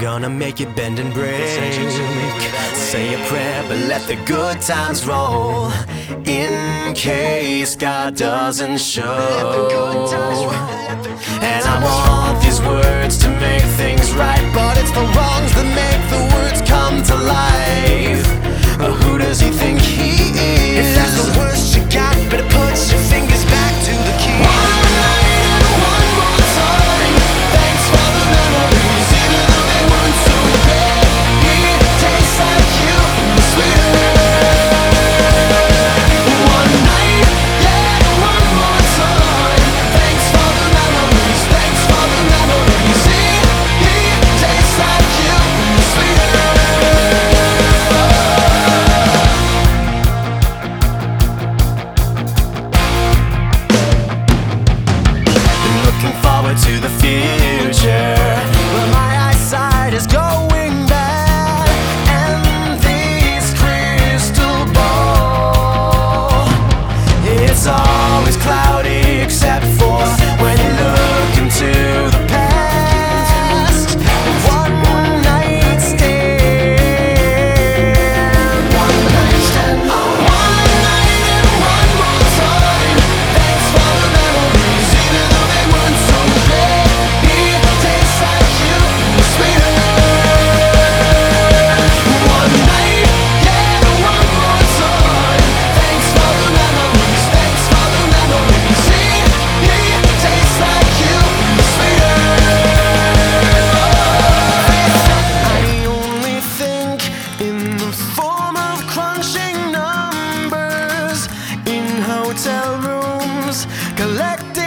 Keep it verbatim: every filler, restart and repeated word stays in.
gonna make it bend and break. Say a prayer, but let the good times roll, in case God doesn't show. And I want these words to make things right, but it's the wrongs that make the words come to life. But who does he think he is? If that's the worst you got, better put your fingers back to the key. One night and one more time. Thanks for the memories, even though they weren't so great. It tastes like you, sweeter. One night, yeah, one more time. Thanks for the memories, thanks for the memories. It, it tastes like you, sweeter. Looking forward to the future, but my eyesight is going bad, and this crystal ball, it's always cloudy except for when you look into the past. One night stand, one night stand, one night and one more time. Thanks for the memories, even though they weren't so great. It tastes like you, sweeter. One night, yeah, one more time. Thanks for the memories, thanks for the memories. It, it tastes like you, sweeter. I only think in the form of crunching numbers in hotel rooms, collecting